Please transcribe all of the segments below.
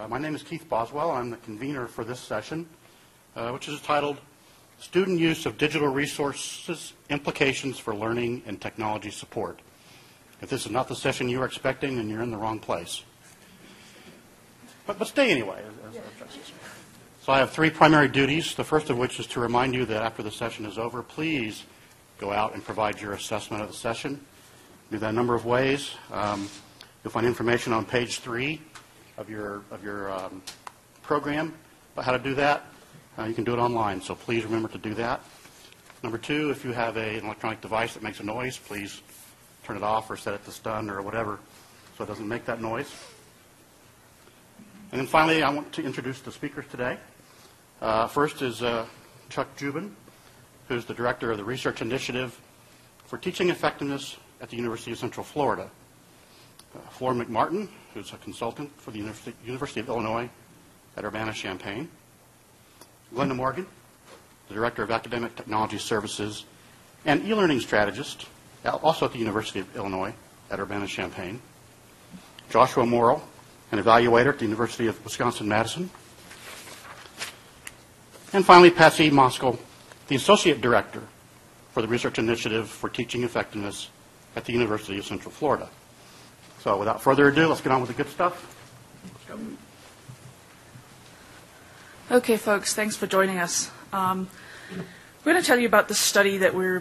My name is Keith Boswell. I'm the convener for this session, which is titled Student Use of Digital Resources, Implications for Learning and Technology Support. If this is not the session you were expecting, then you're in the wrong place. But stay anyway. So I have three primary duties, the first of which is to remind you that after the session is over, please go out and provide your assessment of the session. Do that a number of ways. You'll find information on page 3 of your program about how to do that. You can do it online, so please remember to do that. Number 2, if you have an electronic device that makes a noise, please turn it off or set it to stun or whatever so it doesn't make that noise. And then finally, I want to introduce the speakers today. First is Chuck Jubin, who's the director of the Research Initiative for Teaching Effectiveness at the University of Central Florida. Flora McMartin, who's a consultant for the University of Illinois at Urbana-Champaign. Glenda Morgan, the Director of Academic Technology Services and e-learning strategist, also at the University of Illinois at Urbana-Champaign. Joshua Morrill, an evaluator at the University of Wisconsin-Madison. And finally, Patsy Moskal, the Associate Director for the Research Initiative for Teaching Effectiveness at the University of Central Florida. So without further ado, let's get on with the good stuff. Let's go. Okay, folks, thanks for joining us. We're going to tell you about the study that we're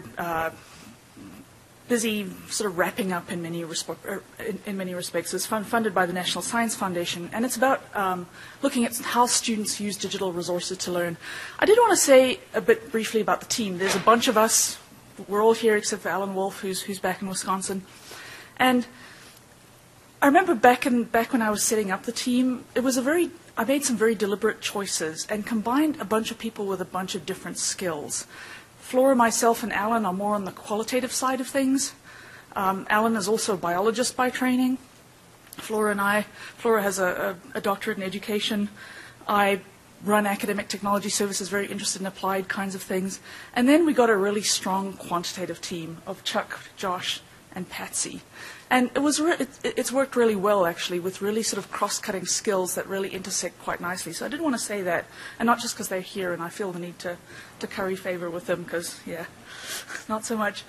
busy sort of wrapping up in many respects. It's funded by the National Science Foundation, and it's about looking at how students use digital resources to learn. I did want to say a bit briefly about the team. There's a bunch of us. We're all here except for Alan Wolf, who's back in Wisconsin. And I remember back when I was setting up the team, I made some very deliberate choices and combined a bunch of people with a bunch of different skills. Flora, myself, and Alan are more on the qualitative side of things. Alan is also a biologist by training. Flora has a doctorate in education. I run academic technology services, very interested in applied kinds of things. And then we got a really strong quantitative team of Chuck, Josh, and Patsy. And it's worked really well, actually, with really sort of cross-cutting skills that really intersect quite nicely. So I did want to say that, and not just because they're here and I feel the need to curry favor with them, because, yeah, not so much.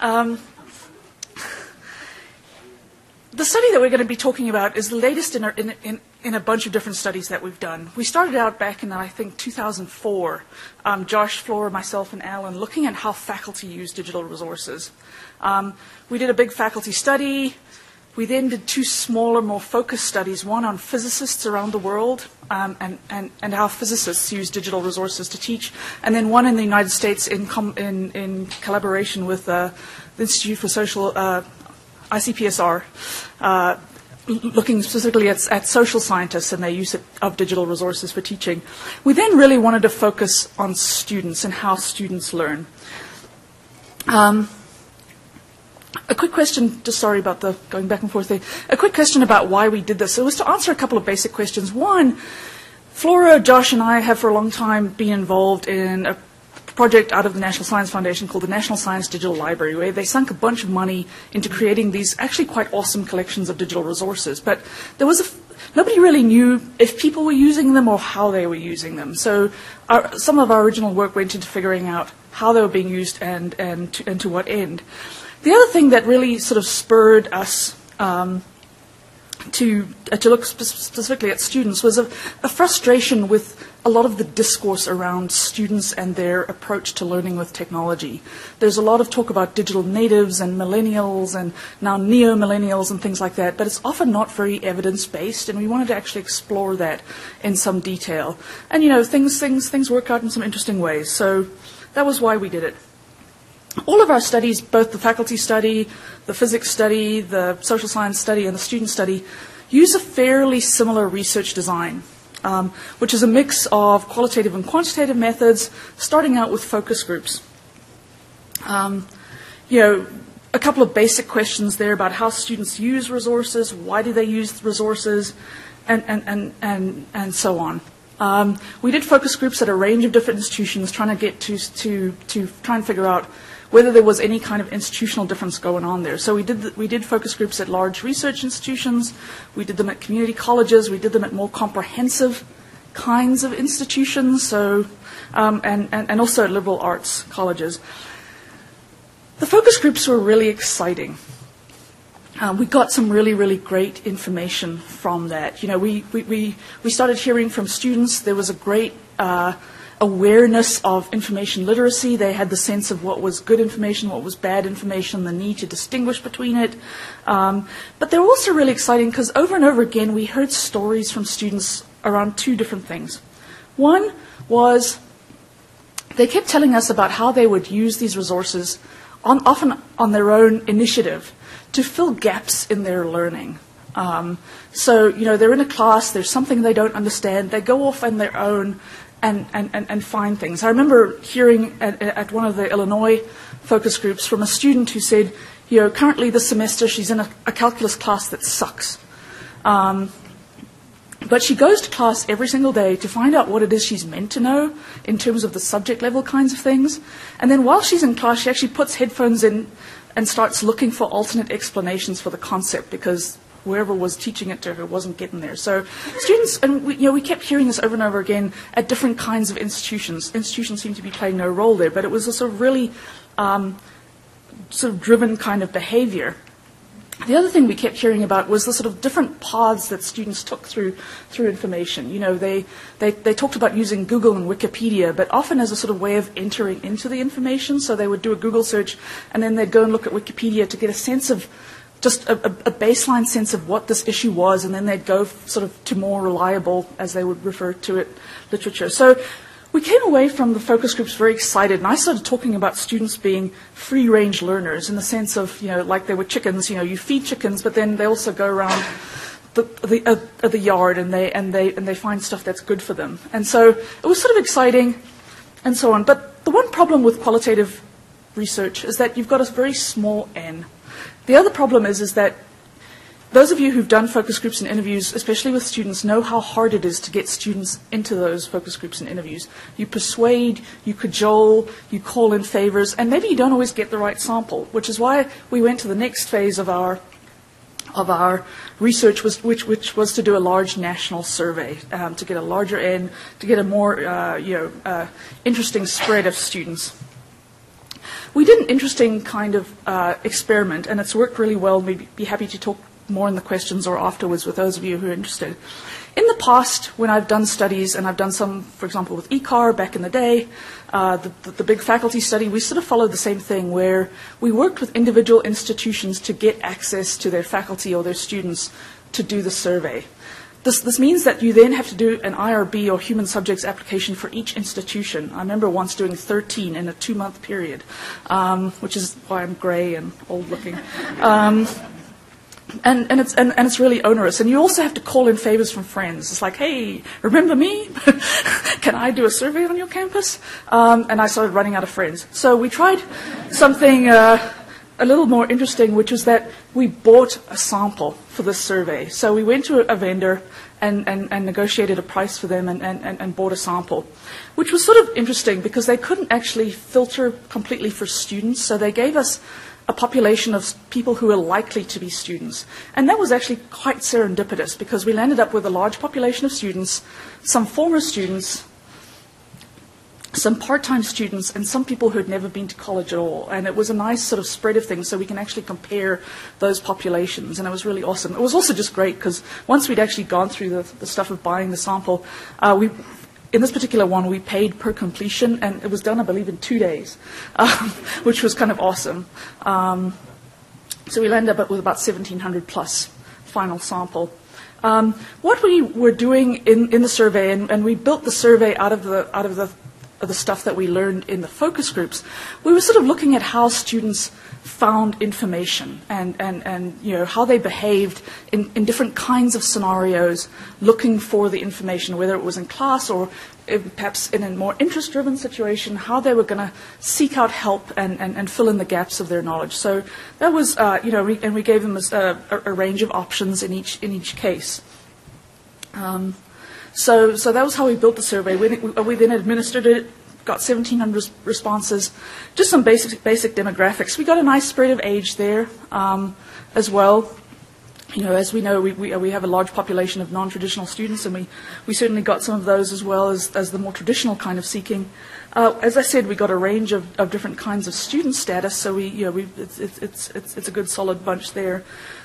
The study that we're going to be talking about is the latest in a bunch of different studies that we've done. We started out back in, I think, 2004, Josh, Flora, myself, and Alan, looking at how faculty use digital resources. We did a big faculty study. We then did 2 smaller, more focused studies, one on physicists around the world and how physicists use digital resources to teach, and then one in the United States in collaboration with the Institute for Social ICPSR, looking specifically at social scientists and their use of digital resources for teaching. We then really wanted to focus on students and how students learn. A quick question, just sorry about the going back and forth thing. A quick question about why we did this. It was to answer a couple of basic questions. One, Flora, Josh, and I have for a long time been involved in a project out of the National Science Foundation called the National Science Digital Library, where they sunk a bunch of money into creating these actually quite awesome collections of digital resources. But nobody really knew if people were using them or how they were using them. So some of our original work went into figuring out how they were being used and to what end. The other thing that really sort of spurred us to look specifically at students was a frustration with a lot of the discourse around students and their approach to learning with technology. There's a lot of talk about digital natives and millennials and now neo-millennials and things like that, but it's often not very evidence-based, and we wanted to actually explore that in some detail. And, you know, things work out in some interesting ways, so that was why we did it. All of our studies, both the faculty study, the physics study, the social science study, and the student study, use a fairly similar research design, which is a mix of qualitative and quantitative methods, starting out with focus groups. A couple of basic questions there about how students use resources, why do they use resources, and so on. We did focus groups at a range of different institutions, trying to get to try and figure out whether there was any kind of institutional difference going on there. So we did focus groups at large research institutions, we did them at community colleges, we did them at more comprehensive kinds of institutions, so and also at liberal arts colleges. The focus groups were really exciting. We got some really, really great information from that. You know, we started hearing from students. There was a great awareness of information literacy. They had the sense of what was good information, what was bad information, the need to distinguish between it. But they were also really exciting because over and over again we heard stories from students around two different things. One was they kept telling us about how they would use these resources, often on their own initiative, to fill gaps in their learning. So, you know, they're in a class, there's something they don't understand, they go off on their own and find things. I remember hearing at one of the Illinois focus groups from a student who said, you know, currently this semester she's in a calculus class that sucks. But she goes to class every single day to find out what it is she's meant to know in terms of the subject level kinds of things. And then while she's in class, she actually puts headphones in and starts looking for alternate explanations for the concept because whoever was teaching it to her wasn't getting there. So students, and we kept hearing this over and over again at different kinds of institutions. Institutions seem to be playing no role there, but it was a sort of really sort of driven kind of behavior. The other thing we kept hearing about was the sort of different paths that students took through information. You know, they talked about using Google and Wikipedia, but often as a sort of way of entering into the information. So they would do a Google search, and then they'd go and look at Wikipedia to get a sense of, just a baseline sense of what this issue was, and then they'd go sort of to more reliable, as they would refer to it, literature. So we came away from the focus groups very excited, and I started talking about students being free-range learners in the sense of, you know, like they were chickens. You know, you feed chickens, but then they also go around the yard and they find stuff that's good for them. And so it was sort of exciting, and so on. But the one problem with qualitative research is that you've got a very small N. The other problem is that those of you who've done focus groups and interviews, especially with students, know how hard it is to get students into those focus groups and interviews. You persuade, you cajole, you call in favors, and maybe you don't always get the right sample, which is why we went to the next phase of our research, which was to do a large national survey, to get a larger N, to get a more interesting spread of students. We did an interesting kind of experiment, and it's worked really well. We'd be happy to talk more in the questions or afterwards with those of you who are interested. In the past, when I've done studies, and I've done some, for example, with ECAR back in the day, the big faculty study, we sort of followed the same thing where we worked with individual institutions to get access to their faculty or their students to do the survey. This means that you then have to do an IRB or human subjects application for each institution. I remember once doing 13 in a 2-month period, which is why I'm gray and old looking. And it's really onerous. And you also have to call in favors from friends. It's like, hey, remember me? Can I do a survey on your campus? And I started running out of friends. So we tried something a little more interesting, which was that we bought a sample for this survey. So we went to a vendor and negotiated a price for them and bought a sample, which was sort of interesting because they couldn't actually filter completely for students. So they gave us a population of people who were likely to be students. And that was actually quite serendipitous because we landed up with a large population of students, some former students, some part-time students, and some people who had never been to college at all. And it was a nice sort of spread of things so we can actually compare those populations. And it was really awesome. It was also just great because once we'd actually gone through the stuff of buying the sample, in this particular one, we paid per completion, and it was done, I believe, in 2 days, which was kind of awesome. So we landed up with about 1,700 plus final sample. What we were doing in the survey, and we built the survey out of the stuff that we learned in the focus groups, we were sort of looking at how students found information and you know, how they behaved in different kinds of scenarios looking for the information, whether it was in class or perhaps in a more interest-driven situation, how they were going to seek out help and fill in the gaps of their knowledge. So that was, and we gave them a range of options in each case. So that was how we built the survey. We then administered it got 1,700 responses. Just some basic demographics. We got a nice spread of age there as well. You know, as we know, we have a large population of non-traditional students, and we certainly got some of those as well as the more traditional kind of seeking. As I said, we got a range of different kinds of student status, so it's a good solid bunch there.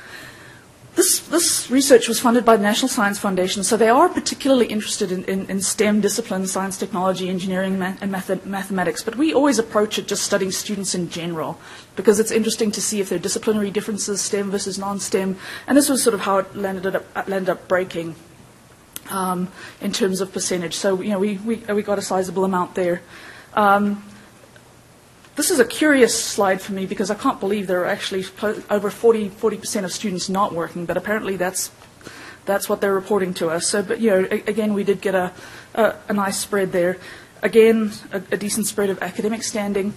This research was funded by the National Science Foundation, so they are particularly interested in STEM disciplines, science, technology, engineering, and mathematics. But we always approach it just studying students in general, because it's interesting to see if there are disciplinary differences, STEM versus non-STEM. And this was sort of how it landed up breaking in terms of percentage. So you know, we got a sizable amount there. This is a curious slide for me because I can't believe there are actually over 40% of students not working, but apparently that's what they're reporting to us. So, but you know, again, we did get a nice spread there. Again, a decent spread of academic standing.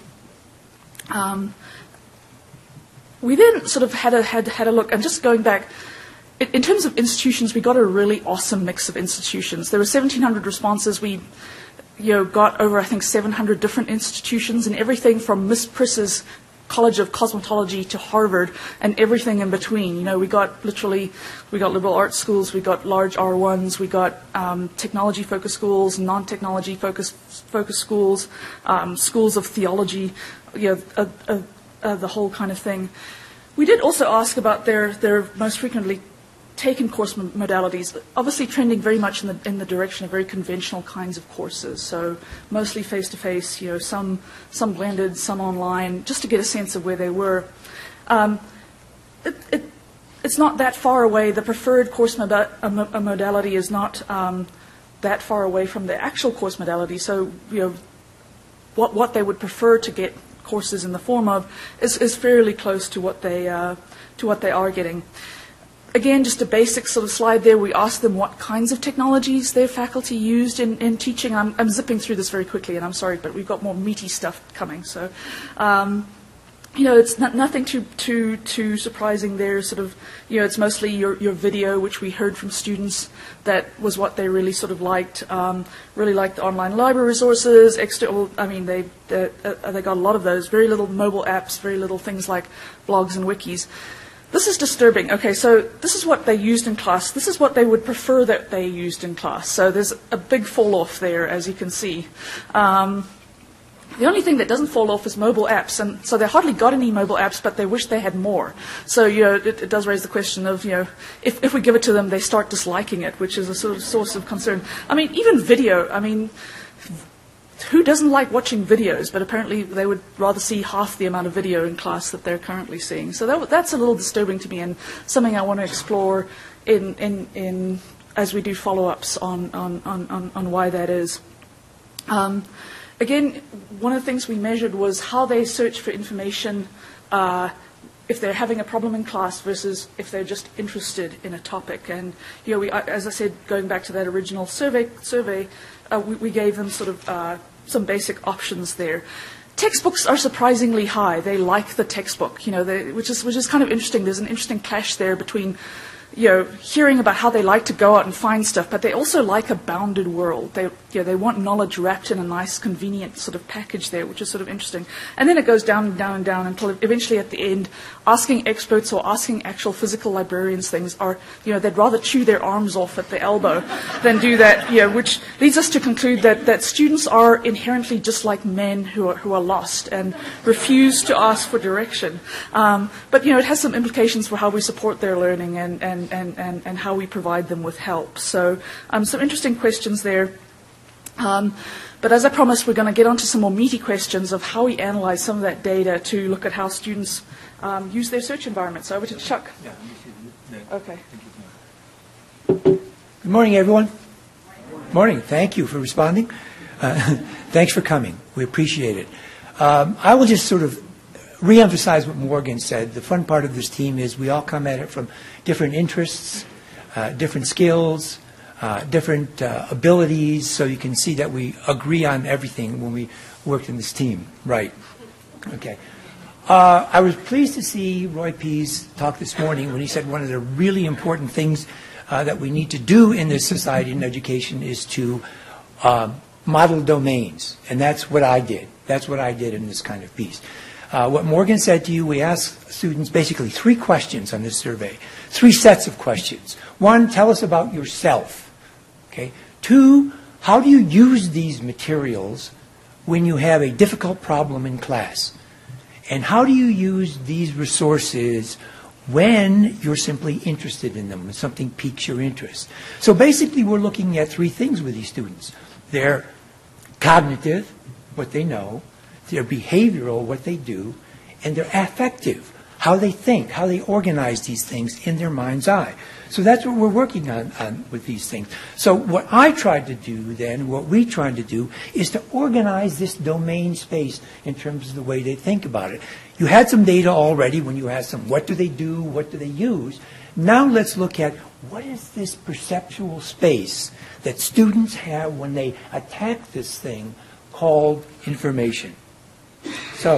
We then sort of had a look, and just going back, in terms of institutions, we got a really awesome mix of institutions. There were 1,700 responses. We got over, I think, 700 different institutions, and everything from Miss Priss's College of Cosmetology to Harvard and everything in between. You know, we got liberal arts schools, we got large R1s, we got technology-focused schools, non-technology focused schools, schools of theology, you know, the whole kind of thing. We did also ask about their most frequently taken course modalities, obviously trending very much in the direction of very conventional kinds of courses. So mostly face-to-face, you know, some blended, some online, just to get a sense of where they were. It's not that far away. The preferred course modality is not that far away from the actual course modality. So you know, what they would prefer to get courses in the form of is fairly close to what they are getting. Again, just a basic sort of slide there. We asked them what kinds of technologies their faculty used in teaching. I'm zipping through this very quickly, and I'm sorry, but we've got more meaty stuff coming. So, you know, it's nothing too surprising there. Sort of, you know, it's mostly your video, which we heard from students. That was what they really sort of liked. Really liked the online library resources. I mean, they got a lot of those. Very little mobile apps. Very little things like blogs and wikis. This is disturbing. Okay, so this is what they used in class. This is what they would prefer that they used in class. So there's a big fall off there, as you can see. The only thing that doesn't fall off is mobile apps, and so they hardly got any mobile apps, but they wish they had more. So you know, it does raise the question of, you know, if we give it to them, they start disliking it, which is a sort of source of concern. I mean, even video. I mean, who doesn't like watching videos? But apparently they would rather see half the amount of video in class that they're currently seeing. So that's a little disturbing to me, and something I want to explore in as we do follow-ups on why that is. Again, one of the things we measured was how they search for information if they're having a problem in class versus if they're just interested in a topic. And you know, as I said, going back to that original survey, we gave them sort of some basic options there. Textbooks are surprisingly high. They like the textbook, you know, which is kind of interesting. There's an interesting clash there between, you know, hearing about how they like to go out and find stuff, but they also like a bounded world. They want knowledge wrapped in a nice, convenient sort of package there, which is sort of interesting. And then it goes down and down and down until eventually at the end, asking experts or asking actual physical librarians things are, you know, they'd rather chew their arms off at the elbow than do that, you know, which leads us to conclude that students are inherently just like men who are lost and refuse to ask for direction. But, you know, it has some implications for how we support their learning and how we provide them with help. So some interesting questions there. But as I promised, we're going to get onto some more meaty questions of how we analyze some of that data to look at how students use their search environment. So over to Chuck. Yeah, Okay. Good morning, everyone. Morning. Thank you for responding. Thanks for coming. We appreciate it. I will just sort of reemphasize what Morgan said. The fun part of this team is we all come at it from different interests, different skills, different abilities, so you can see that we agree on everything when we worked in this team. Right. Okay. I was pleased to see Roy Pease talk this morning when he said one of the really important things that we need to do in this society and education is to model domains, and that's what I did. That's what I did in this kind of piece. What Morgan said to you, we asked students basically 3 questions on this survey, 3 sets of questions. 1, tell us about yourself. Okay. 2, how do you use these materials when you have a difficult problem in class? And how do you use these resources when you're simply interested in them, when something piques your interest? So basically we're looking at 3 things with these students. Their cognitive, what they know, their behavioral, what they do, and their affective, how they think, how they organize these things in their mind's eye. So that's what we're working on with these things. So what I tried to do then, what we tried to do, is to organize this domain space in terms of the way they think about it. You had some data already when you asked them, what do they do, what do they use? Now let's look at what is this perceptual space that students have when they attack this thing called information. So,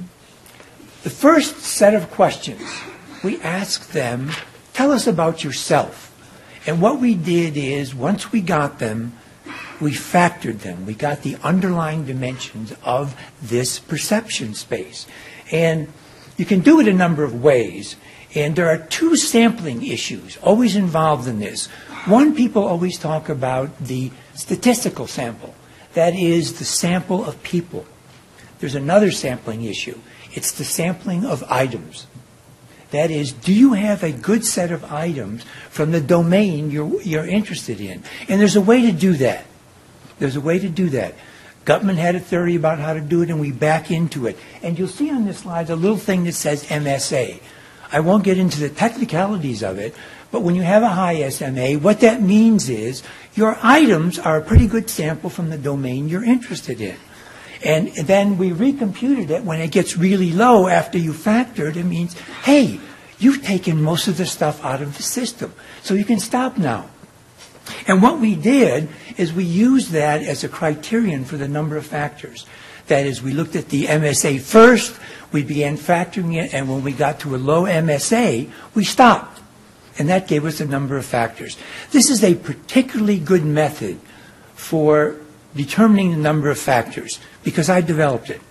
the first set of questions, we asked them, tell us about yourself. And what we did is, once we got them, we factored them. We got the underlying dimensions of this perception space. And you can do it a number of ways. And there are 2 sampling issues always involved in this. One, people always talk about the statistical sample. That is the sample of people. There's another sampling issue. It's the sampling of items. That is, do you have a good set of items from the domain you're interested in? And there's a way to do that. There's a way to do that. Gutman had a theory about how to do it, and we back into it. And you'll see on this slide a little thing that says MSA. I won't get into the technicalities of it, but when you have a high SMA, what that means is your items are a pretty good sample from the domain you're interested in. And then we recomputed it. When it gets really low after you factored, it means, hey, you've taken most of the stuff out of the system, so you can stop now. And what we did is we used that as a criterion for the number of factors. That is, we looked at the MSA first, we began factoring it, and when we got to a low MSA, we stopped. And that gave us a number of factors. This is a particularly good method for determining the number of factors, because I developed it.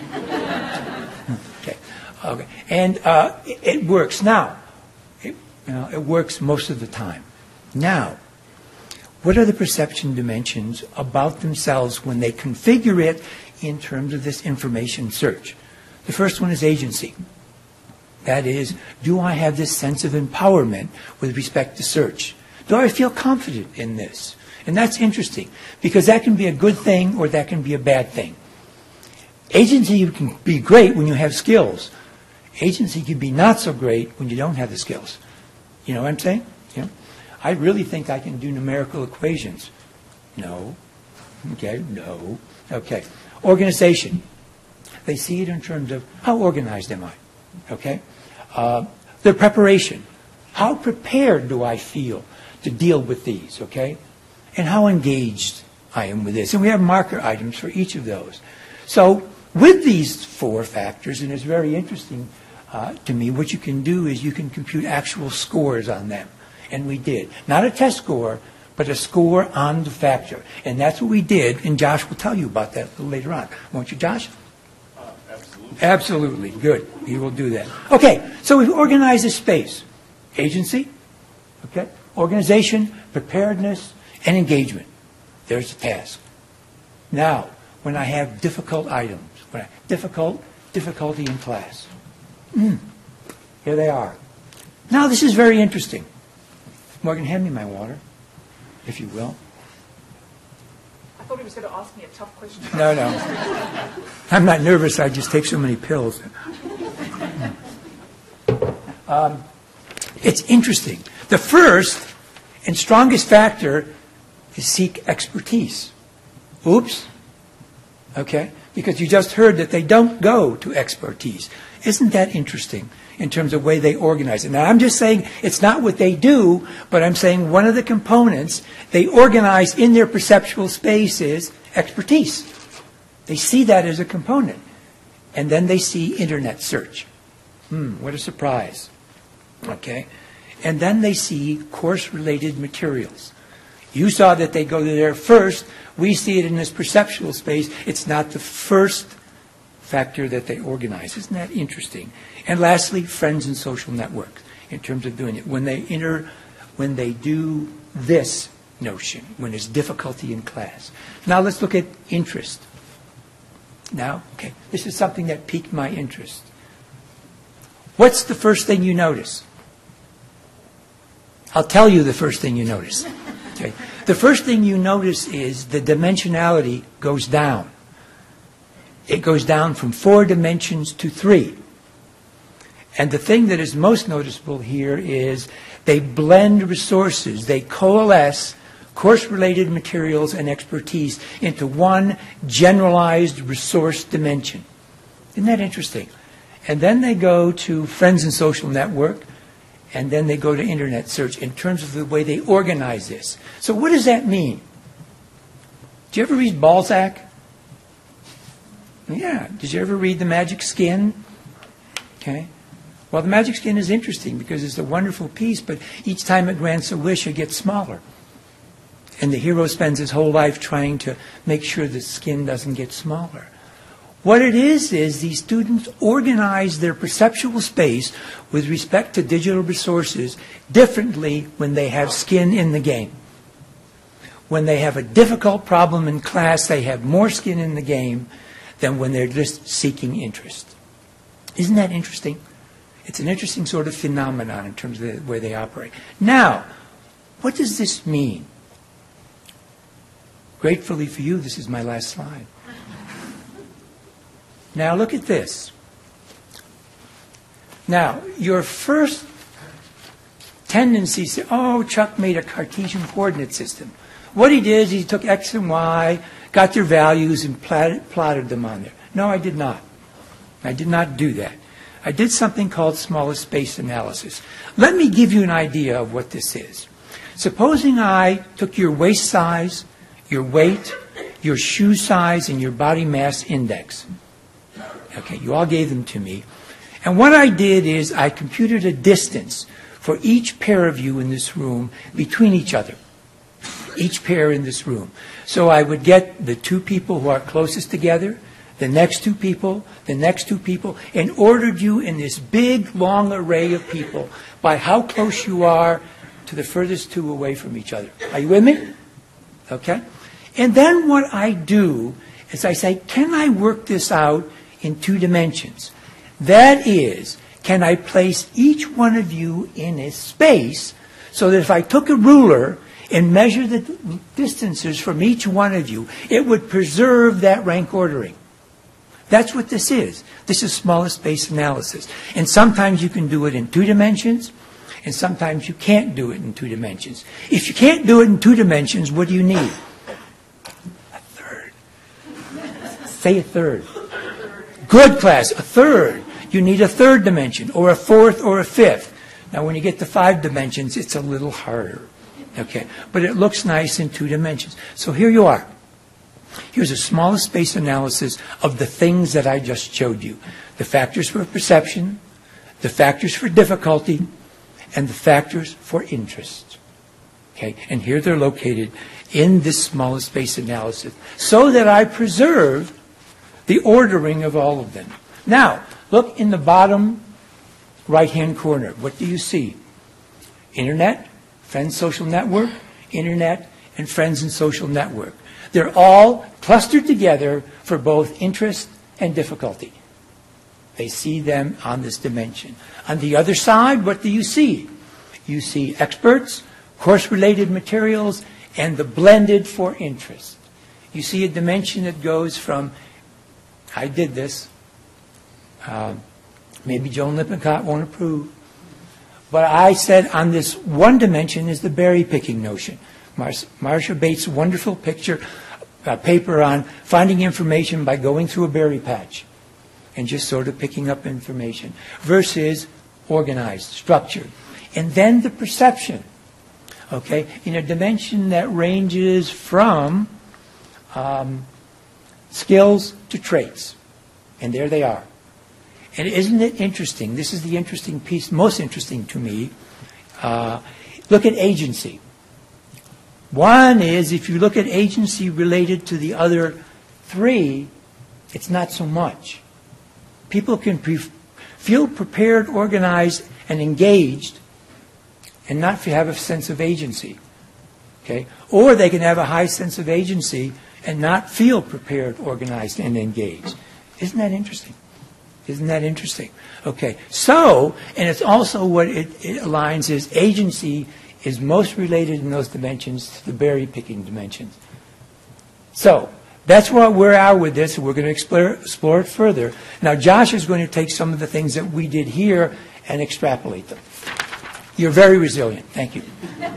Okay. And it works. Now, it works most of the time. Now, what are the perception dimensions about themselves when they configure it in terms of this information search? The first one is agency. That is, do I have this sense of empowerment with respect to search? Do I feel confident in this? And that's interesting, because that can be a good thing or that can be a bad thing. Agency can be great when you have skills. Agency can be not so great when you don't have the skills. You know what I'm saying? Yeah. I really think I can do numerical equations. No. Okay, no. Okay. Organization. They see it in terms of how organized am I? Okay. Their preparation. How prepared do I feel to deal with these? Okay. And how engaged I am with this. And we have marker items for each of those. So with these 4 factors, and it's very interesting to me, what you can do is you can compute actual scores on them. And we did. Not a test score, but a score on the factor. And that's what we did, and Josh will tell you about that a little later on. Won't you, Josh? Absolutely. Absolutely. Good. He will do that. Okay, so we've organized this space. Agency, okay, organization, preparedness, and engagement. There's the task. Now, when I have difficult items, difficulty in class, here they are. Now, this is very interesting. Morgan, hand me my water, if you will. I thought he was going to ask me a tough question. No. I'm not nervous. I just take so many pills. It's interesting. The first and strongest factor is seek expertise. Oops. Okay? Because you just heard that they don't go to expertise. Isn't that interesting in terms of the way they organize it? Now, I'm just saying it's not what they do, but I'm saying one of the components they organize in their perceptual space is expertise. They see that as a component. And then they see internet search. What a surprise. Okay? And then they see course-related materials. You saw that they go there first. We see it in this perceptual space. It's not the first factor that they organize. Isn't that interesting? And lastly, friends and social networks in terms of doing it. When they do this notion, when there's difficulty in class. Now let's look at interest. Now, okay, this is something that piqued my interest. What's the first thing you notice? I'll tell you the first thing you notice. Okay. The first thing you notice is the dimensionality goes down. It goes down from 4 dimensions to 3. And the thing that is most noticeable here is they blend resources. They coalesce course-related materials and expertise into one generalized resource dimension. Isn't that interesting? And then they go to friends and social network, and then they go to internet search in terms of the way they organize this. So what does that mean? Did you ever read Balzac? Yeah. Did you ever read The Magic Skin? Okay. Well, The Magic Skin is interesting because it's a wonderful piece, but each time it grants a wish, it gets smaller. And the hero spends his whole life trying to make sure the skin doesn't get smaller. What it is these students organize their perceptual space with respect to digital resources differently when they have skin in the game. When they have a difficult problem in class, they have more skin in the game than when they're just seeking interest. Isn't that interesting? It's an interesting sort of phenomenon in terms of the way they operate. Now, what does this mean? Gratefully for you, this is my last slide. Now look at this. Now, your first tendency is to say, oh, Chuck made a Cartesian coordinate system. What he did is he took X and Y, got their values, and plotted them on there. No, I did not. I did not do that. I did something called smallest space analysis. Let me give you an idea of what this is. Supposing I took your waist size, your weight, your shoe size, and your body mass index. Okay, you all gave them to me. And what I did is I computed a distance for each pair of you in this room between each other. Each pair in this room. So I would get the 2 people who are closest together, the next 2 people, the next 2 people, and ordered you in this big, long array of people by how close you are to the furthest 2 away from each other. Are you with me? Okay? And then what I do is I say, can I work this out in 2 dimensions? That is, can I place each one of you in a space so that if I took a ruler and measured the distances from each one of you, it would preserve that rank ordering? That's what this is. This is smallest space analysis. And sometimes you can do it in 2 dimensions, and sometimes you can't do it in 2 dimensions. If you can't do it in 2 dimensions, what do you need? A third. Say a third. Good class, a third. You need a 3rd dimension, or a 4th, or a 5th. Now, when you get to 5 dimensions, it's a little harder. Okay, but it looks nice in 2 dimensions. So here you are. Here's a smallest space analysis of the things that I just showed you. The factors for perception, the factors for difficulty, and the factors for interest. Okay, and here they're located in this smallest space analysis so that I preserve the ordering of all of them. Now, look in the bottom right-hand corner. What do you see? Internet, Friends Social Network, Internet, and Friends and Social Network. They're all clustered together for both interest and difficulty. They see them on this dimension. On the other side, what do you see? You see experts, course-related materials, and the blended for interest. You see a dimension that goes from, I did this, maybe Joan Lippincott won't approve, but I said on this one dimension is the berry picking notion. Marcia Bates' wonderful paper on finding information by going through a berry patch and just sort of picking up information versus organized, structured. And then the perception, okay, in a dimension that ranges from skills to traits. And there they are. And isn't it interesting? This is the interesting piece, most interesting to me. Look at agency. One is, if you look at agency related to the other three, it's not so much. People can feel prepared, organized, and engaged, and not have a sense of agency. Okay? Or they can have a high sense of agency and not feel prepared, organized, and engaged. Isn't that interesting? Isn't that interesting? Okay. So, and it's also what it aligns is agency is most related in those dimensions to the berry-picking dimensions. So, that's where we are with this, and we're going to explore it further. Now, Josh is going to take some of the things that we did here and extrapolate them. You're very resilient. Thank you.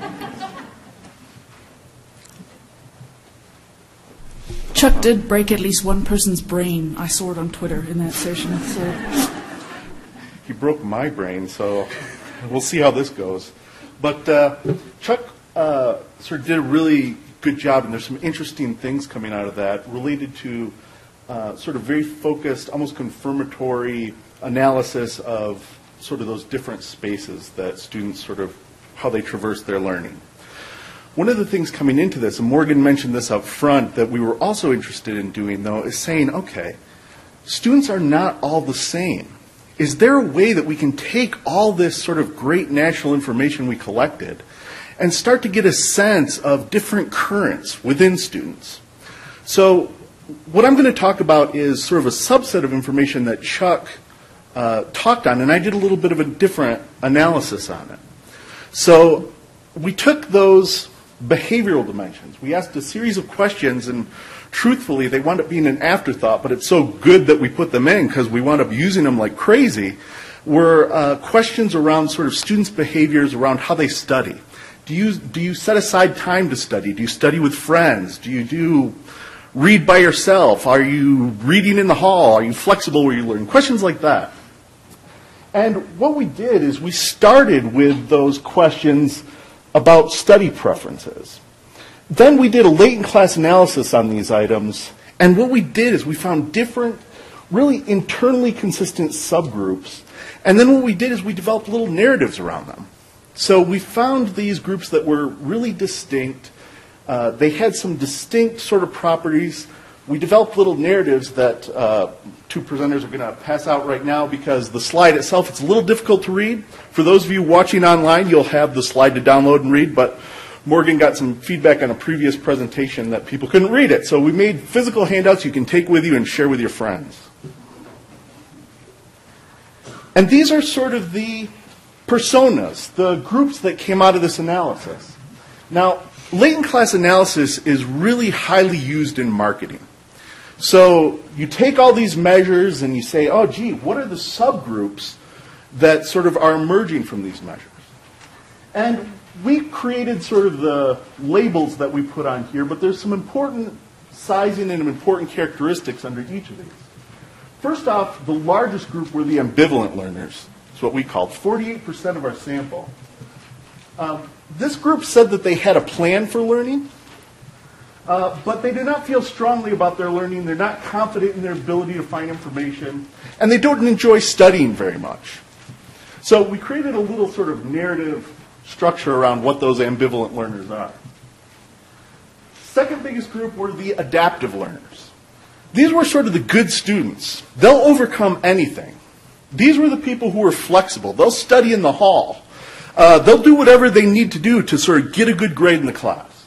Chuck did break at least one person's brain. I saw it on Twitter in that session. So. He broke my brain, so we'll see how this goes. But Chuck sort of did a really good job, and there's some interesting things coming out of that related to sort of very focused, almost confirmatory analysis of sort of those different spaces that students sort of, how they traverse their learning. One of the things coming into this, and Morgan mentioned this up front, that we were also interested in doing, though, is saying, okay, students are not all the same. Is there a way that we can take all this sort of great national information we collected and start to get a sense of different currents within students? So what I'm going to talk about is sort of a subset of information that Chuck talked on, and I did a little bit of a different analysis on it. So we took those behavioral dimensions. We asked a series of questions, and truthfully, they wound up being an afterthought, but it's so good that we put them in because we wound up using them like crazy, were questions around sort of students' behaviors around how they study. Do you set aside time to study? Do you study with friends? Do you read by yourself? Are you reading in the hall? Are you flexible where you learn? Questions like that. And what we did is we started with those questions about study preferences. Then we did a latent class analysis on these items, and what we did is we found different, really internally consistent subgroups, and then what we did is we developed little narratives around them. So we found these groups that were really distinct. They had some distinct sort of properties. We developed little narratives that two presenters are going to pass out right now because the slide itself, it's a little difficult to read. For those of you watching online, you'll have the slide to download and read, but Morgan got some feedback on a previous presentation that people couldn't read it. So we made physical handouts you can take with you and share with your friends. And these are sort of the personas, the groups that came out of this analysis. Now, latent class analysis is really highly used in marketing. So you take all these measures and you say, oh, gee, what are the subgroups that sort of are emerging from these measures? And we created sort of the labels that we put on here, but there's some important sizing and important characteristics under each of these. First off, the largest group were the ambivalent learners. That's what we called 48% of our sample. This group said that they had a plan for learning, but they did not feel strongly about their learning. They're not confident in their ability to find information, and they don't enjoy studying very much. So we created a little sort of narrative structure around what those ambivalent learners are. Second biggest group were the adaptive learners. These were sort of the good students. They'll overcome anything. These were the people who were flexible. They'll study in the hall. They'll do whatever they need to do to sort of get a good grade in the class.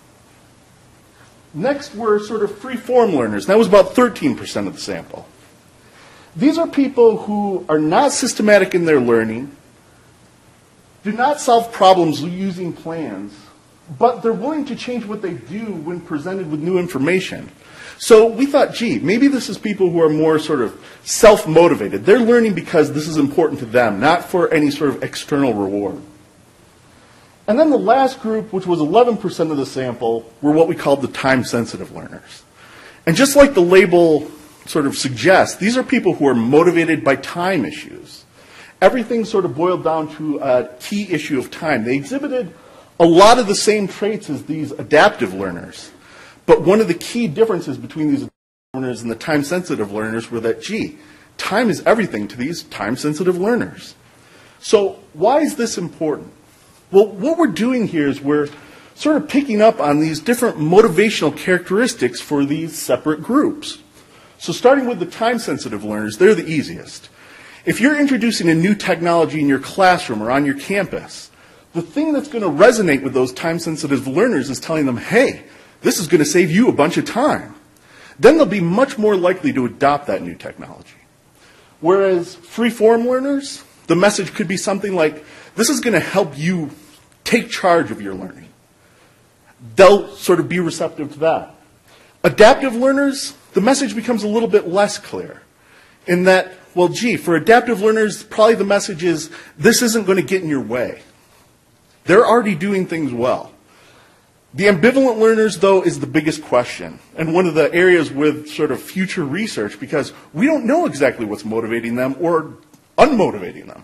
Next were sort of free-form learners. That was about 13% of the sample. These are people who are not systematic in their learning, do not solve problems using plans, but they're willing to change what they do when presented with new information. So we thought, gee, maybe this is people who are more sort of self-motivated. They're learning because this is important to them, not for any sort of external reward. And then the last group, which was 11% of the sample, were what we called the time-sensitive learners. And just like the label sort of suggests, these are people who are motivated by time issues. Everything sort of boiled down to a key issue of time. They exhibited a lot of the same traits as these adaptive learners. But one of the key differences between these learners and the time-sensitive learners were that, gee, time is everything to these time-sensitive learners. So why is this important? Well, what we're doing here is we're sort of picking up on these different motivational characteristics for these separate groups. So starting with the time-sensitive learners, they're the easiest. If you're introducing a new technology in your classroom or on your campus, the thing that's going to resonate with those time-sensitive learners is telling them, hey, this is going to save you a bunch of time. Then they'll be much more likely to adopt that new technology. Whereas free-form learners, the message could be something like, this is going to help you take charge of your learning. They'll sort of be receptive to that. Adaptive learners, the message becomes a little bit less clear in that, well, gee, for adaptive learners, probably the message is, this isn't going to get in your way. They're already doing things well. The ambivalent learners, though, is the biggest question, and one of the areas with sort of future research, because we don't know exactly what's motivating them or unmotivating them.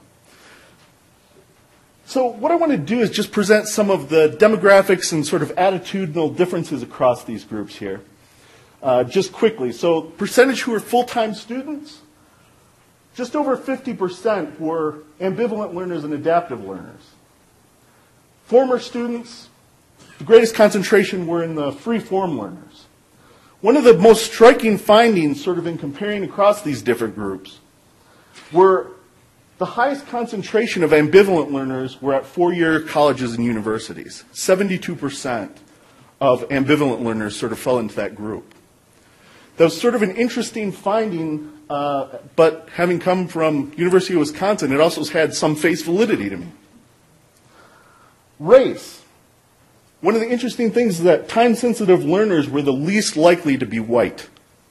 So what I want to do is just present some of the demographics and sort of attitudinal differences across these groups here, just quickly. So percentage who are full-time students, just over 50% were ambivalent learners and adaptive learners. Former students, the greatest concentration were in the free-form learners. One of the most striking findings, sort of in comparing across these different groups, were the highest concentration of ambivalent learners were at four-year colleges and universities. 72% of ambivalent learners sort of fell into that group. That was sort of an interesting finding, but having come from University of Wisconsin, it also had some face validity to me. Race. One of the interesting things is that time-sensitive learners were the least likely to be white.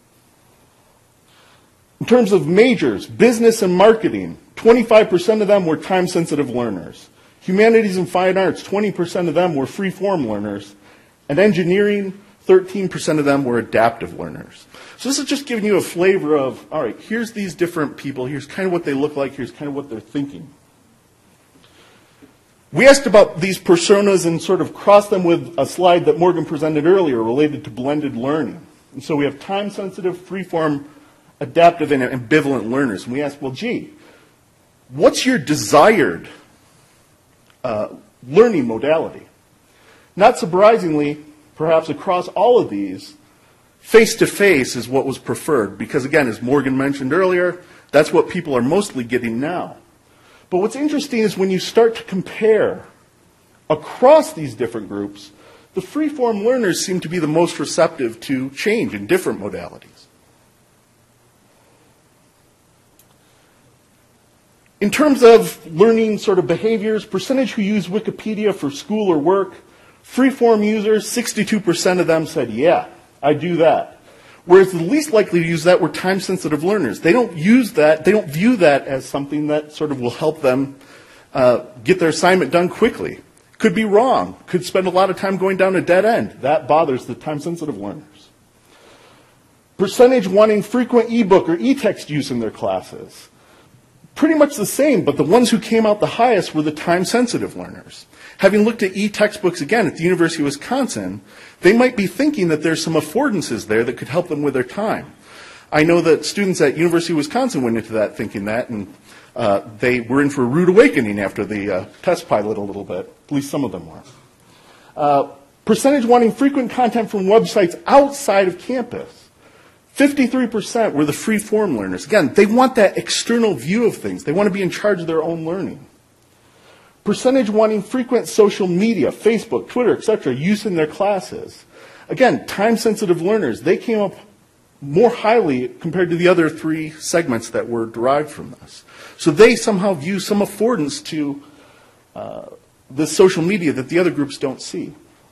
In terms of majors, business and marketing, 25% of them were time-sensitive learners. Humanities and fine arts, 20% of them were free-form learners. And engineering, 13% of them were adaptive learners. So this is just giving you a flavor of, all right, here's these different people, here's kind of what they look like, here's kind of what they're thinking. We asked about these personas and sort of crossed them with a slide that Morgan presented earlier related to blended learning. And so we have time-sensitive, free-form, adaptive, and ambivalent learners. And we asked, well, gee, what's your desired learning modality? Not surprisingly, perhaps across all of these, face-to-face is what was preferred. Because again, as Morgan mentioned earlier, that's what people are mostly getting now. But what's interesting is when you start to compare across these different groups, the free-form learners seem to be the most receptive to change in different modalities. In terms of learning sort of behaviors, percentage who use Wikipedia for school or work, free-form users, 62% of them said, yeah, I do that. Whereas the least likely to use that were time-sensitive learners. They don't use that, they don't view that as something that sort of will help them get their assignment done quickly. Could be wrong, could spend a lot of time going down a dead end. That bothers the time-sensitive learners. Percentage wanting frequent ebook or e-text use in their classes. Pretty much the same, but the ones who came out the highest were the time-sensitive learners. Having looked at e-textbooks again at the University of Wisconsin, they might be thinking that there's some affordances there that could help them with their time. I know that students at University of Wisconsin went into that thinking that, and they were in for a rude awakening after the test pilot a little bit. At least some of them were. Percentage wanting frequent content from websites outside of campus. 53% were the free-form learners. Again, they want that external view of things. They want to be in charge of their own learning. Percentage wanting frequent social media, Facebook, Twitter, etc., use in their classes. Again, time-sensitive learners, they came up more highly compared to the other three segments that were derived from this. So they somehow view some affordance to the social media that the other groups don't see.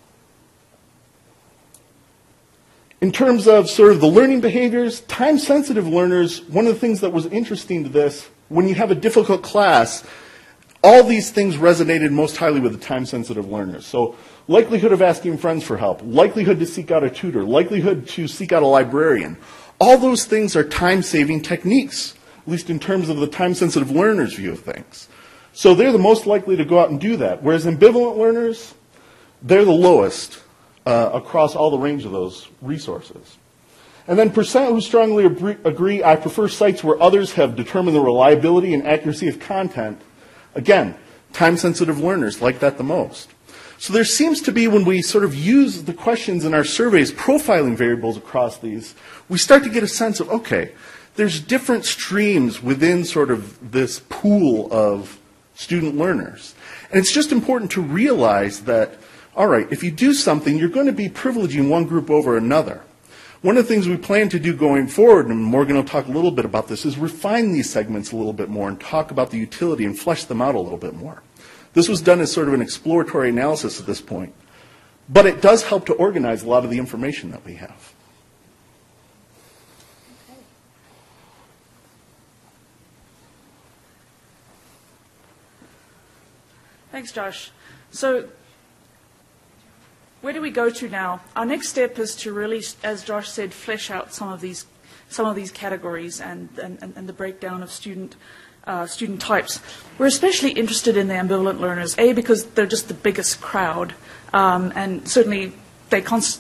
In terms of sort of the learning behaviors, time-sensitive learners, one of the things that was interesting to this, when you have a difficult class, all these things resonated most highly with the time-sensitive learners. So likelihood of asking friends for help, likelihood to seek out a tutor, likelihood to seek out a librarian. All those things are time-saving techniques, at least in terms of the time-sensitive learners' view of things. So they're the most likely to go out and do that. Whereas ambivalent learners, they're the lowest across all the range of those resources. And then percent who strongly agree, I prefer sites where others have determined the reliability and accuracy of content. Again, time-sensitive learners like that the most. So there seems to be, when we sort of use the questions in our surveys, profiling variables across these, we start to get a sense of, okay, there's different streams within sort of this pool of student learners. And it's just important to realize that, all right, if you do something, you're going to be privileging one group over another. One of the things we plan to do going forward, and Morgan will talk a little bit about this, is refine these segments a little bit more and talk about the utility and flesh them out a little bit more. This was done as sort of an exploratory analysis at this point, but it does help to organize a lot of the information that we have. Thanks, Josh. So where do we go to now? Our next step is to really, as Josh said, flesh out some of these categories and the breakdown of student types. We're especially interested in the ambivalent learners, A, because they're just the biggest crowd, and certainly they're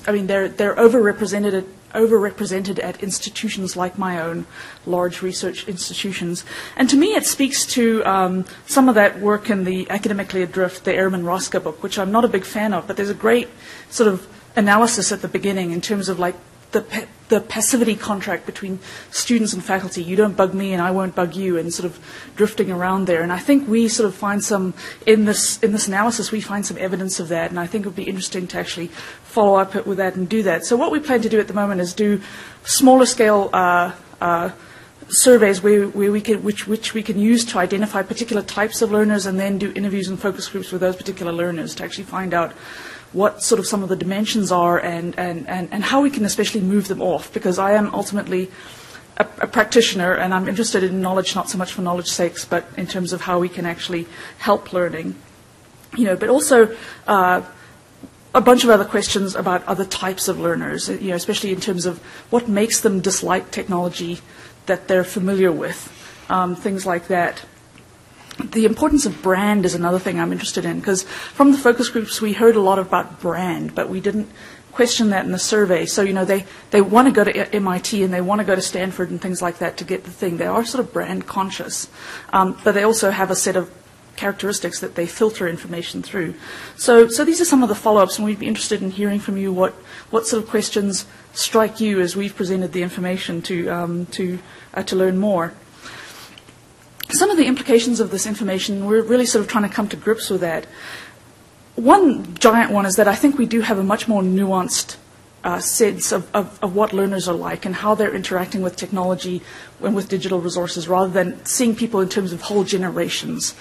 overrepresented at institutions like my own, large research institutions. And to me, it speaks to some of that work in the Academically Adrift, the Ehrman-Roska book, which I'm not a big fan of, but there's a great sort of analysis at the beginning in terms of like the passivity contract between students and faculty. You don't bug me and I won't bug you, and sort of drifting around there. And I think we sort of find some, in this analysis, we find some evidence of that, and I think it would be interesting to actually follow up with that and do that. So what we plan to do at the moment is do smaller scale surveys which we can use to identify particular types of learners, and then do interviews and focus groups with those particular learners to actually find out what sort of some of the dimensions are and how we can especially move them off, because I am ultimately a practitioner and I'm interested in knowledge, not so much for knowledge's sakes, but in terms of how we can actually help learning. But also a bunch of other questions about other types of learners, especially in terms of what makes them dislike technology that they're familiar with, things like that. The importance of brand is another thing I'm interested in, because from the focus groups we heard a lot about brand, but we didn't question that in the survey. So, they want to go to MIT and they want to go to Stanford and things like that to get the thing. They are sort of brand conscious, but they also have a set of characteristics that they filter information through. So these are some of the follow-ups, and we'd be interested in hearing from you what sort of questions strike you as we've presented the information to learn more. Some of the implications of this information, we're really sort of trying to come to grips with that. One giant one is that I think we do have a much more nuanced sense of what learners are like and how they're interacting with technology and with digital resources, rather than seeing people in terms of whole generations.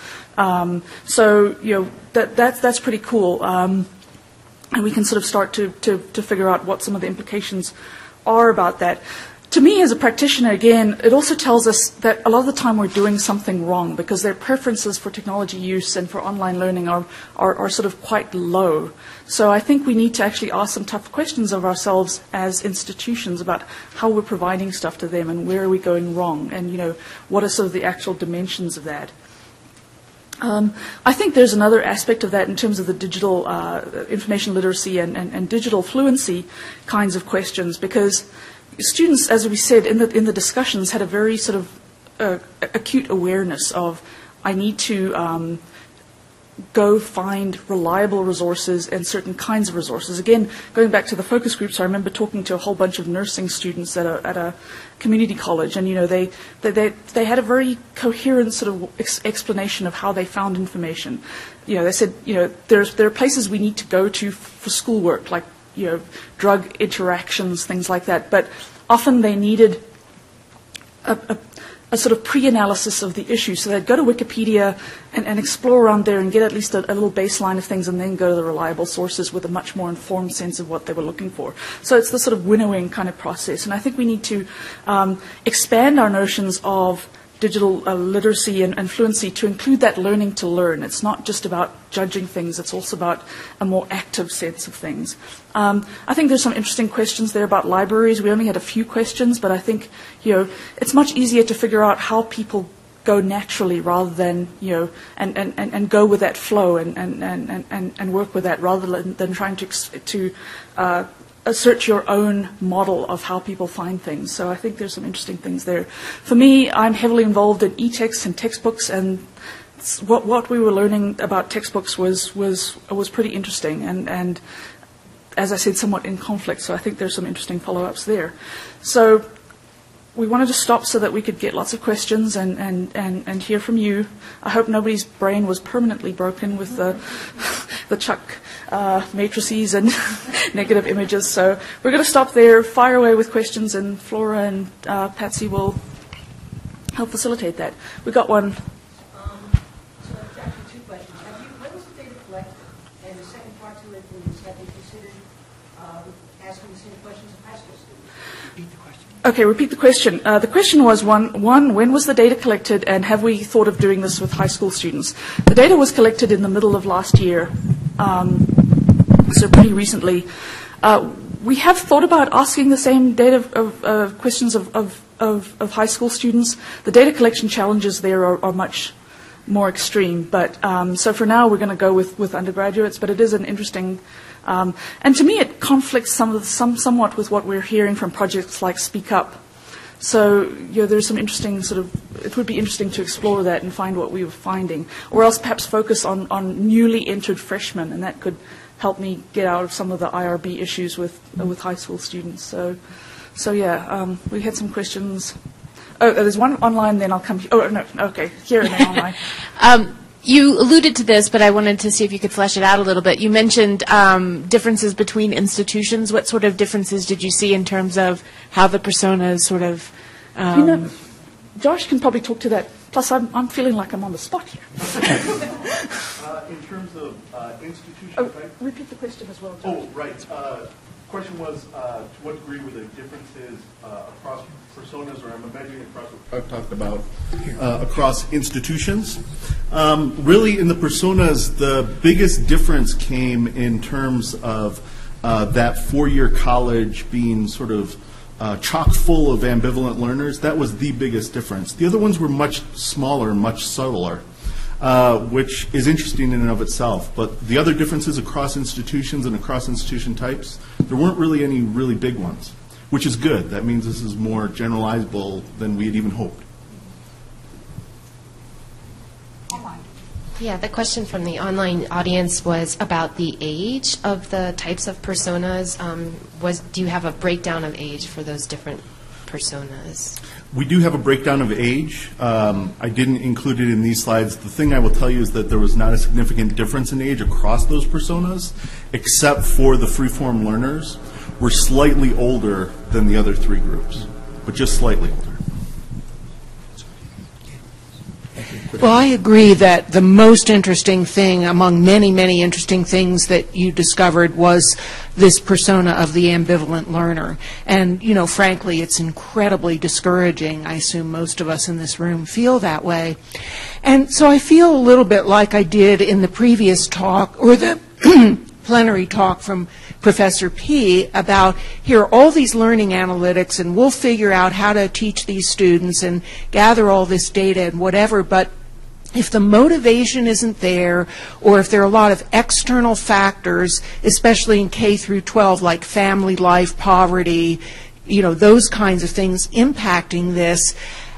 That's pretty cool. And we can sort of start to figure out what some of the implications are about that. To me, as a practitioner, again, it also tells us that a lot of the time we're doing something wrong, because their preferences for technology use and for online learning are sort of quite low. So I think we need to actually ask some tough questions of ourselves as institutions about how we're providing stuff to them and where are we going wrong, and what are sort of the actual dimensions of that. I think there's another aspect of that in terms of the digital information literacy and digital fluency kinds of questions, because students, as we said in the discussions, had a very sort of acute awareness of, I need to go find reliable resources and certain kinds of resources. Again, going back to the focus groups, I remember talking to a whole bunch of nursing students at a community college, and they had a very coherent sort of explanation of how they found information. They said, there are places we need to go to for schoolwork, like drug interactions, things like that. But often they needed a sort of pre-analysis of the issue. So they'd go to Wikipedia and explore around there and get at least a little baseline of things, and then go to the reliable sources with a much more informed sense of what they were looking for. So it's the sort of winnowing kind of process. And I think we need to expand our notions of digital literacy and fluency to include that learning to learn. It's not just about judging things, it's also about a more active sense of things. I think there's some interesting questions there about libraries. We only had a few questions, but I think it's much easier to figure out how people go naturally rather than and go with that flow and work with that, rather than trying to assert your own model of how people find things. So I think there's some interesting things there. For me, I'm heavily involved in e-texts and textbooks, and what we were learning about textbooks was pretty interesting, and as I said, somewhat in conflict. So I think there's some interesting follow-ups there. So we wanted to stop so that we could get lots of questions and hear from you. I hope nobody's brain was permanently broken with the Chuck matrices and negative images. So we're going to stop there, fire away with questions, and Flora and Patsy will help facilitate that. We got one. So it's actually 2 questions. When was the data collected? And the second part to it is, have you considered asking the same questions of high school students? Repeat the question. Okay, repeat the question. The question was, one, when was the data collected, and have we thought of doing this with high school students? The data was collected in the middle of last year, so pretty recently. We have thought about asking the same data questions of high school students. The data collection challenges there are much more extreme, but so for now we're going to go with undergraduates, but it is an interesting, and to me it conflicts somewhat with what we're hearing from projects like Speak Up. So there's some interesting it would be interesting to explore that and find what we were finding, or else perhaps focus on newly entered freshmen, and that could help me get out of some of the IRB issues with high school students. So yeah, we had some questions. Oh, there's one online, then I'll come. Oh, no, okay, here and then online. You alluded to this, but I wanted to see if you could flesh it out a little bit. You mentioned differences between institutions. What sort of differences did you see in terms of how the personas sort of... Josh can probably talk to that. Plus, I'm feeling like I'm on the spot here. In terms of institution type? Repeat the question as well, Josh. Oh, right. Question was, to what degree were there differences across personas, or I'm imagining across what I've talked about, across institutions? Really, in the personas, the biggest difference came in terms of that 4-year college being sort of chock full of ambivalent learners. That was the biggest difference. The other ones were much smaller, much subtler. Which is interesting in and of itself. But the other differences across institutions and across institution types, there weren't really any really big ones, which is good. That means this is more generalizable than we had even hoped. Yeah, the question from the online audience was about the age of the types of personas. Do you have a breakdown of age for those different personas? We do have a breakdown of age. I didn't include it in these slides. The thing I will tell you is that there was not a significant difference in age across those personas, except for the freeform learners were slightly older than the other 3 groups, but just slightly older. Well, I agree that the most interesting thing among many, many interesting things that you discovered was this persona of the ambivalent learner. And, frankly, it's incredibly discouraging. I assume most of us in this room feel that way. And so I feel a little bit like I did in the previous talk, or the plenary talk from Professor P, about here are all these learning analytics, and we'll figure out how to teach these students and gather all this data and whatever, but if the motivation isn't there, or if there are a lot of external factors, especially in K through 12, like family life, poverty, those kinds of things impacting this,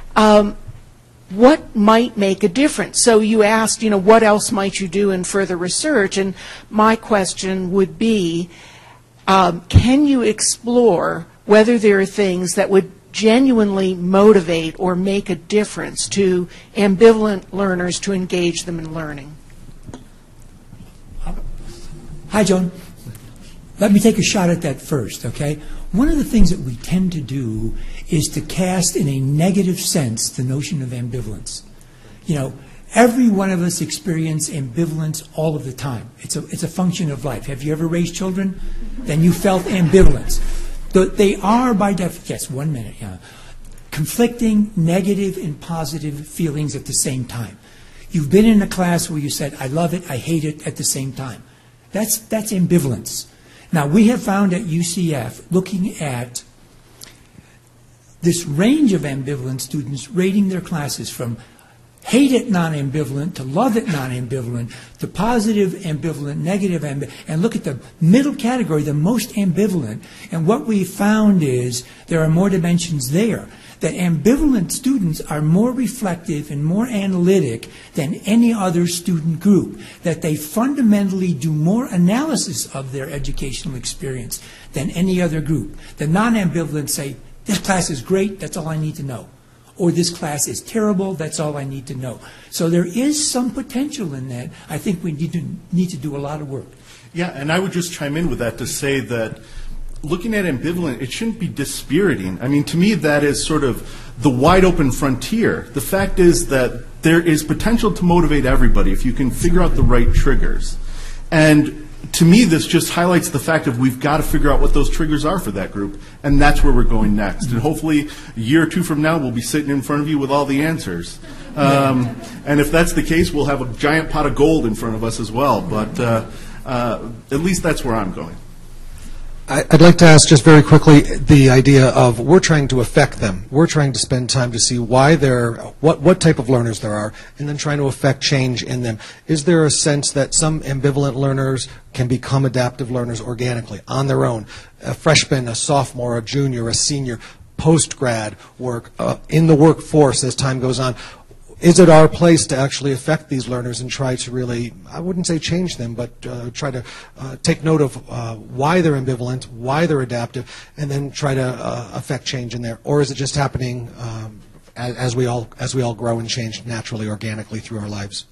what might make a difference? So you asked, what else might you do in further research? And my question would be, can you explore whether there are things that would genuinely motivate or make a difference to ambivalent learners to engage them in learning? Hi, Joan. Let me take a shot at that first, okay? One of the things that we tend to do is to cast in a negative sense the notion of ambivalence. Every one of us experience ambivalence all of the time. It's a function of life. Have you ever raised children? Then you felt ambivalence. They are, by definition, yes, 1 minute, yeah, conflicting negative and positive feelings at the same time. You've been in a class where you said, I love it, I hate it at the same time. That's ambivalence. Now, we have found at UCF, looking at this range of ambivalent students rating their classes from hate it non-ambivalent to love it non-ambivalent to positive ambivalent, negative ambivalent, and look at the middle category, the most ambivalent. And what we found is there are more dimensions there. that ambivalent students are more reflective and more analytic than any other student group, that they fundamentally do more analysis of their educational experience than any other group. The non-ambivalent say, this class is great, that's all I need to know. Or this class is terrible, that's all I need to know. So there is some potential in that. I think we need to do a lot of work. Yeah, and I would just chime in with that to say that looking at ambivalent, it shouldn't be dispiriting. I mean, to me, that is sort of the wide open frontier. The fact is that there is potential to motivate everybody if you can figure out the right triggers. And to me, this just highlights the fact that we've got to figure out what those triggers are for that group, and that's where we're going next. And hopefully, a year or two from now, we'll be sitting in front of you with all the answers. And if that's the case, we'll have a giant pot of gold in front of us as well. But at least that's where I'm going. I'd like to ask just very quickly the idea of we're trying to affect them. We're trying to spend time to see why they're, what type of learners there are, and then trying to affect change in them. Is there a sense that some ambivalent learners can become adaptive learners organically, on their own? A freshman, a sophomore, a junior, a senior, post-grad work, in the workforce as time goes on. Is it our place to actually affect these learners and try to really, I wouldn't say change them, but try to take note of why they're ambivalent, why they're adaptive, and then try to affect change in there? Or is it just happening as we all grow and change naturally, organically through our lives?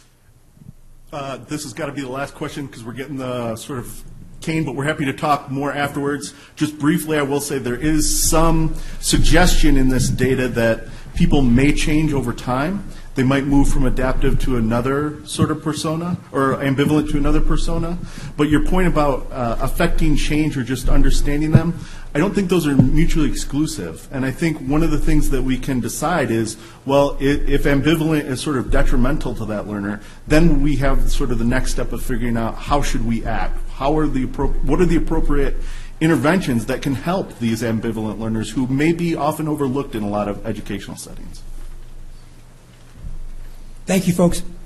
This has got to be the last question because we're getting the sort of cane, but we're happy to talk more afterwards. Just briefly, I will say there is some suggestion in this data that people may change over time. They might move from adaptive to another sort of persona, or ambivalent to another persona. But your point about affecting change or just understanding them, I don't think those are mutually exclusive. And I think one of the things that we can decide is, well, if ambivalent is sort of detrimental to that learner, then we have sort of the next step of figuring out how should we act? What are the appropriate interventions that can help these ambivalent learners who may be often overlooked in a lot of educational settings? Thank you, folks.